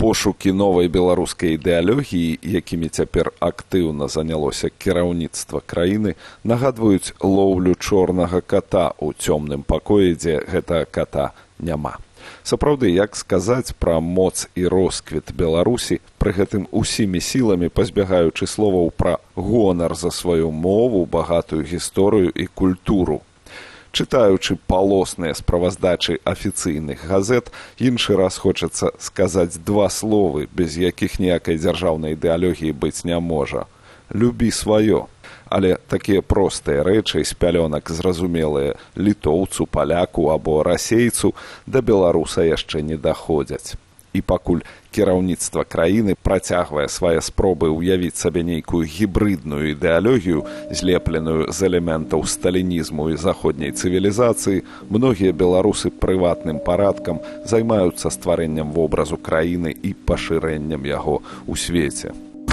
Пошукі новай беларускай ідэалогіі, якімі цяпер актыўна занялося кіраўніцтва краіны, нагадваюць лоўлю чорнага ката ў цёмным пакоі, дзе гэтага ката няма. Сапраўды, як сказаць пра моц і росквіт Беларусі, пры гэтым усімі сіламі пазбягаючы словаў пра гонар за сваю мову, багатую гісторыю і культуру. Чытаючы палосныя справаздачы афіцыйных газет, іншы раз хочацца сказаць два словы, без якіх ніякай дзяржаўнай ідэалогіі быць не можа. Любі сваё. Але такія простыя рэчы з пялёнак зразумелыя літоўцу, паляку або расейцу да беларуса яшчэ не даходзяць. І пакуль кіраўніцтва краіны працягвае свае спробы ўявіць сабе нейкую гібрыдную ідэалогію, злепленую з элементаў сталінізму і заходняй цывілізацыі, многія беларусы прыватным парадкам займаюцца стварэннем вобразу краіны і пашырэннем яго ў свеце.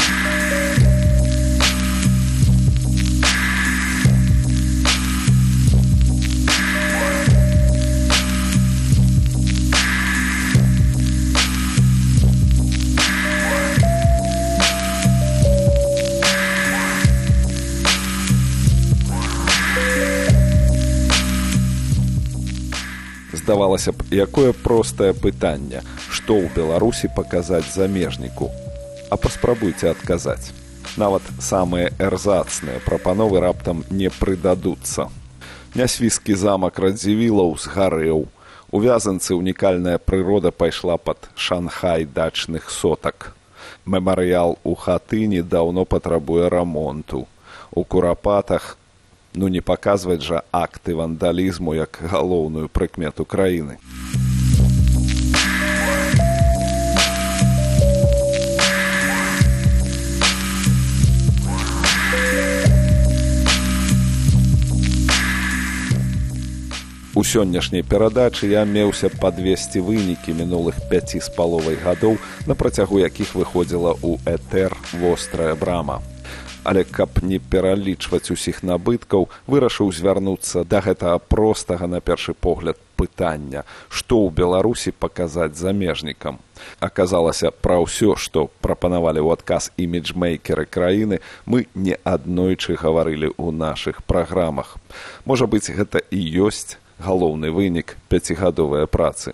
Здавалася б, якое простае пытанне, што ў Беларусі паказаць замежніку. А паспрабуйце адказаць. Нават самыя эрзацныя прапановы раптам не прыдадуцца. Нясвійскі замак Радзівілаў згарэў. У Вязанцы унікальная прырода пайшла пад Шанхай дачных сотак. Мемарыял у Хатыні даўно патрабуе рамонту. У Курапатах не паказваць жа акты вандалізму як галоўную прыкмету краіны. У сённяшняй перадачы я меўся падвесці вынікі мінулых 5,5 гадоў, на працягу якіх выходзіла ў этэр вострая брама. Але каб не пералічваць усіх набыткаў, вырашыў звярнуцца да гэтага простага, на першы погляд, пытання, што ў Беларусі паказаць замежнікам. Аказалася, пра ўсё, што прапанавалі ў адказ іміджмейкеры краіны, мы неаднойчы гаварылі ў нашых праграмах. Можа быць, гэта і ёсць галоўны вынік 5гадовай працы.